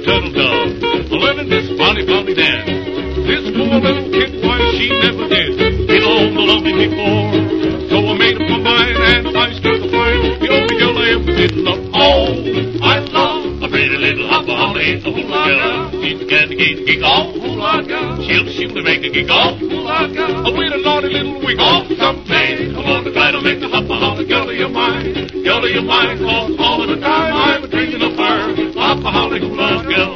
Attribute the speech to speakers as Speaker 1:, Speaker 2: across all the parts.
Speaker 1: the turtle dove, learning this funny, funny dance. This poor little kid, why she never did belong to love me before. So I made up my mind and I struck a find, the only girl I ever did love. Oh, I love a pretty little hopper holly, a hula girl. She's a candy cane giggle, oh, hula girl. She'll surely make a giggle, oh, hula girl. With a naughty little wiggle, oh, someday I'm gonna try to make the hopper holly girl of your mind. Girl of your mind, cause all of the time I'm dreaming of her, hopper holly hula girl.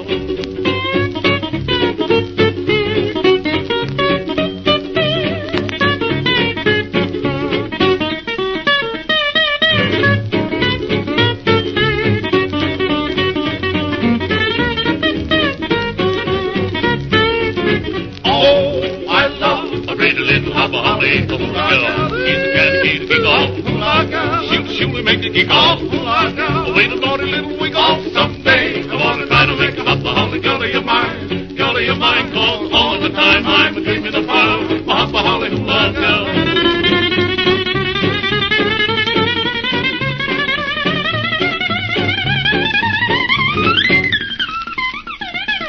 Speaker 1: Surely make a giggle, oh, wait a naughty little wiggle. Someday I wanna try to make a hopper holly girl of your mind, cause all the time I'm dreaming of her, a hopper holly hula girl.